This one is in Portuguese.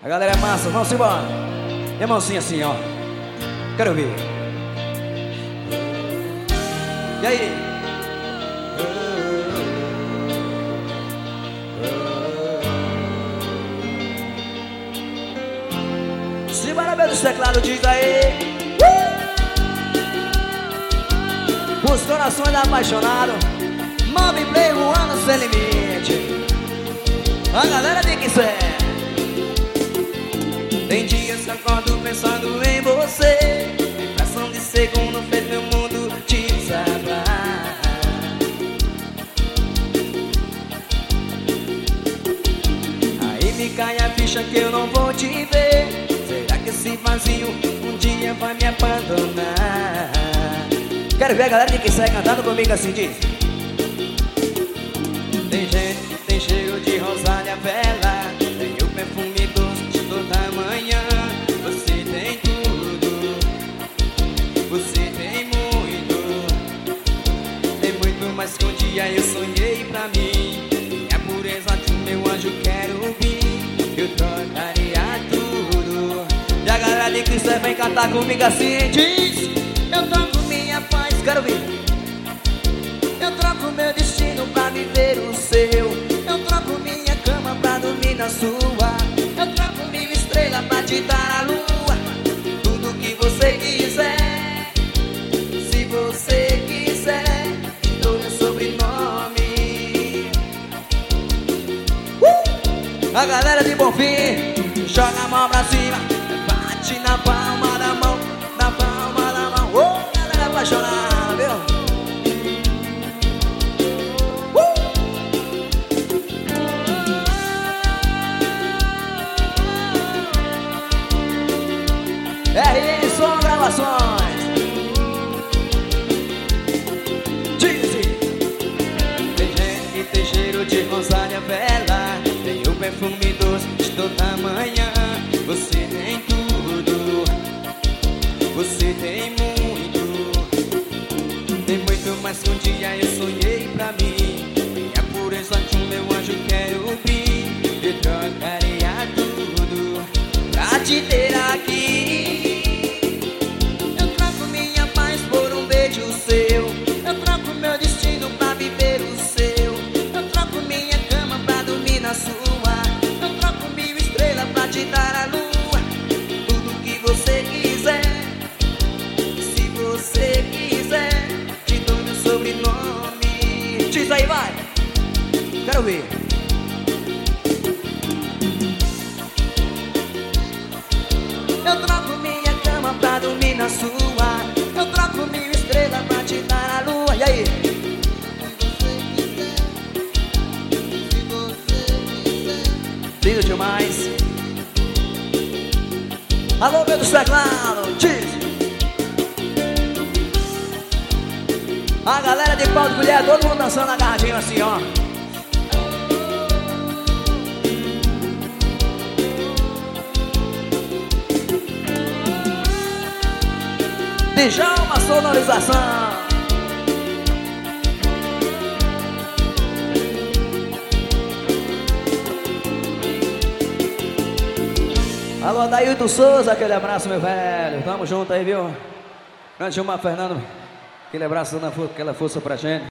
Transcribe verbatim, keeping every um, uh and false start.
A galera é massa, vamos embora. Minha mãozinha assim, ó. Quero ver. E aí? Simbora ver os teclados, diz aí. uh! Os corações apaixonados. Mob Play, um ano sem limite. A galera de que cê. Tem dias que acordo pensando em você. Fração de segundo fez meu mundo desabar. Aí me cai a ficha que eu não vou te ver. Será que esse vazio um dia vai me abandonar? Quero ver a galera de que sai cantando comigo assim, diz. Tem gente, tem cheiro de rosália vela. Tem o perfume doce de toda manhã. Você tem tudo, você tem muito. Tem muito mais que um dia eu sonhei pra mim. E a pureza de meu anjo quero ouvir. Eu trocaria tudo. E a galera de Cristo vem cantar comigo assim, diz. Eu troco minha paz, quero ouvir. Eu troco meu destino pra viver o seu. Eu troco minha cama pra dormir na sua. Eu troco mil estrelas pra te dar a lua. Tudo que você quiser. Se você quiser, te dou meu sobrenome. uh! A galera de Bonfim, joga a mão pra cima. Bate na palma da mão, na palma da mão. uh! Galera apaixonada, viu? R M Som Gravações. Diz. Tem gente que tem cheiro de rosália vela. Tem o perfume doce de toda manhã. Você tem tudo, você tem muito. Tem muito mais que um dia eu sonhei pra mim. E a pureza de um meu anjo quero ouvir. Eu trocaria tudo pra te ter aqui. Eu troco meu destino pra viver o seu. Eu troco minha cama pra dormir na sua. Eu troco mil estrelas pra te dar a lua. Tudo que você quiser. Se você quiser, te dou meu sobrenome. Diz aí, vai. Quero ver. Eu troco minha cama pra dormir na sua. Eu troco mil estrelas pra te dar a lua. E aí? Se você quiser. Lindo demais. Alô, meu dos teclados, diz. A galera de pau de colher, todo mundo dançando agarradinho assim, ó. Djalma sonorização. Alô, Adailton Souza, aquele abraço, meu velho. Tamo junto aí, viu? Grande Gilmar Fernando, aquele abraço dando aquela força pra gente.